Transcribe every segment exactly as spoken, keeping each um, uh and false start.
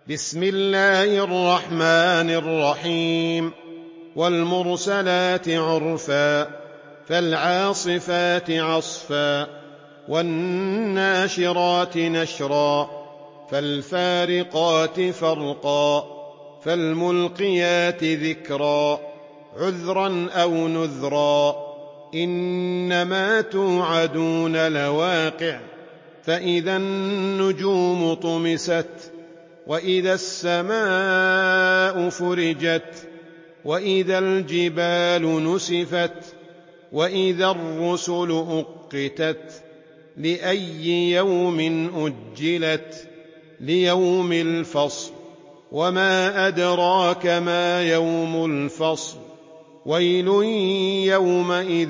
بسم الله الرحمن الرحيم والمرسلات عرفا فالعاصفات عصفا والناشرات نشرا فالفارقات فرقا فالملقيات ذكرا عذرا أو نذرا إنما توعدون لواقع فإذا النجوم طمست وإذا السماء فرجت وإذا الجبال نسفت وإذا الرسل أقتت لأي يوم أجلت ليوم الفصل وما أدراك ما يوم الفصل ويل يومئذ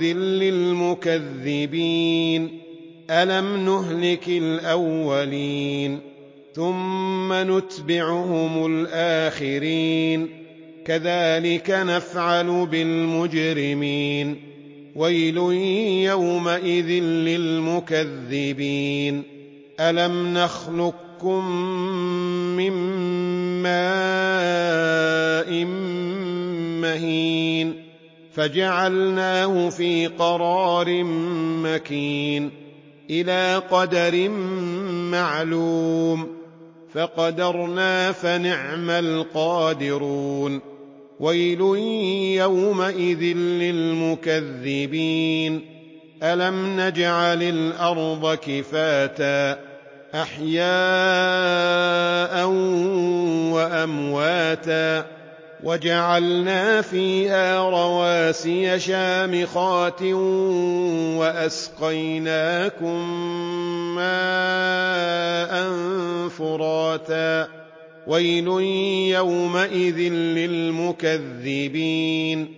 للمكذبين ألم نهلك الأولين ثم نتبعهم الآخرين كذلك نفعل بالمجرمين ويل يومئذ للمكذبين ألم نخلقكم من ماء مهين فجعلناه في قرار مكين إلى قدر معلوم فقدرنا فنعم القادرون ويل يومئذ للمكذبين ألم نجعل الأرض كفاتا أحياء وأمواتا وجعلنا فيها رواسي شامخات وأسقيناكم ماء فراتا ويل يومئذ للمكذبين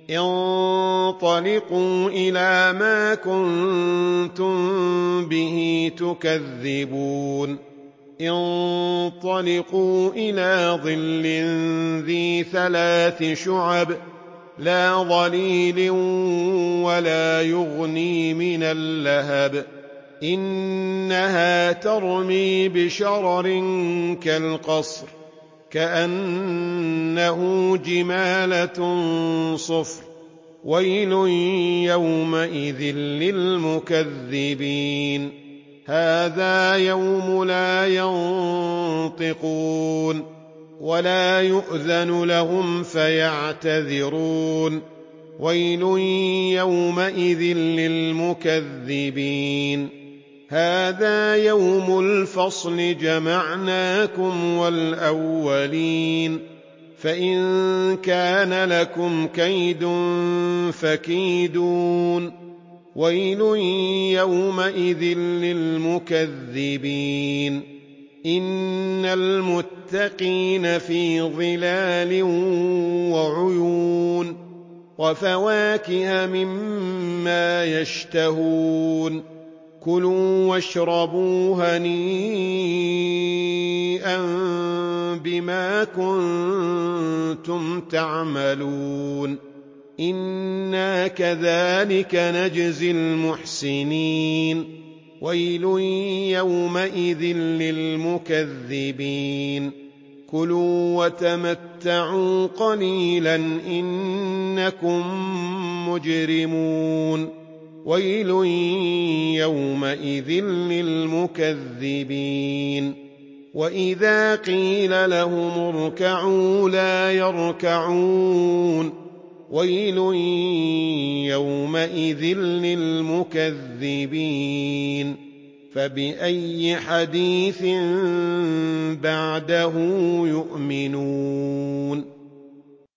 انطلقوا إلى ما كنتم به تكذبون انطلقوا إلى ظل ذي ثلاث شعب لا ظليل ولا يغني من اللهب إنها ترمي بشرر كالقصر كأنه جمالة صفر ويل يومئذ للمكذبين هذا يوم لا ينطقون ولا يؤذن لهم فيعتذرون ويل يومئذ للمكذبين هذا يوم الفصل جمعناكم والأولين فإن كان لكم كيد فكيدون ويل يومئذ للمكذبين إن المتقين في ظلال وعيون وفواكه مما يشتهون كلوا واشربوا هنيئا بما كنتم تعملون إنا كذلك نجزي المحسنين ويل يومئذ للمكذبين كلوا وتمتعوا قليلا إنكم مجرمون ويل يومئذ للمكذبين وإذا قيل لهم اركعوا لا يركعون ويل يومئذ للمكذبين فبأي حديث بعده يؤمنون